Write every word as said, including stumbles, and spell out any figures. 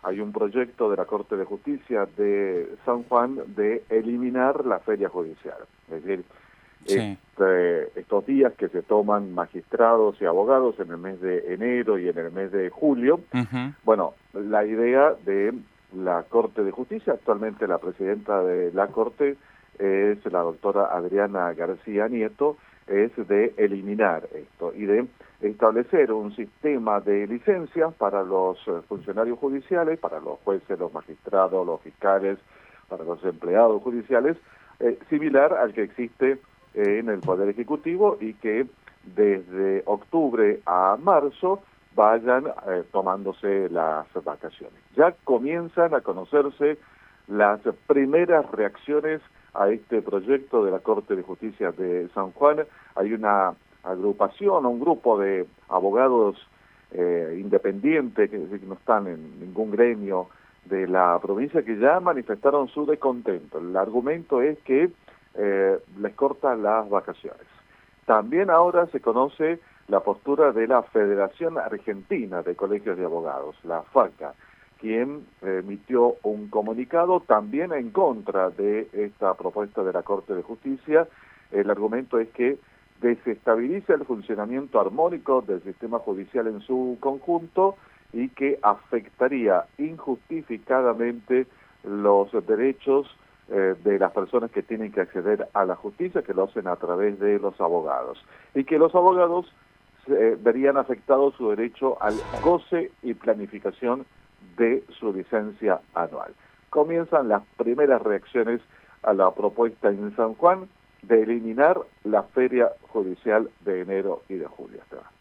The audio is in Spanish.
hay un proyecto de la Corte de Justicia de San Juan de eliminar la feria judicial. Es decir, Sí. este, estos días que se toman magistrados y abogados en el mes de enero y en el mes de julio, Uh-huh. bueno, la idea de la Corte de Justicia, actualmente la presidenta de la Corte es la doctora Adriana García Nieto, es de eliminar esto y de establecer un sistema de licencias para los funcionarios judiciales, para los jueces, los magistrados, los fiscales, para los empleados judiciales, eh, similar al que existe eh, en el Poder Ejecutivo y que desde octubre a marzo vayan eh, tomándose las vacaciones. Ya comienzan a conocerse las primeras reacciones a este proyecto de la Corte de Justicia de San Juan. Hay una agrupación, un grupo de abogados eh, independientes, que, que no están en ningún gremio de la provincia, que ya manifestaron su descontento. El argumento es que eh, les cortan las vacaciones. También ahora se conoce la postura de la Federación Argentina de Colegios de Abogados, la FACA, quien emitió un comunicado también en contra de esta propuesta de la Corte de Justicia. El argumento es que desestabiliza el funcionamiento armónico del sistema judicial en su conjunto y que afectaría injustificadamente los derechos eh, de las personas que tienen que acceder a la justicia, que lo hacen a través de los abogados, y que los abogados eh, verían afectado su derecho al goce y planificación de su licencia anual. Comienzan las primeras reacciones a la propuesta en San Juan de eliminar la feria judicial de enero y de julio.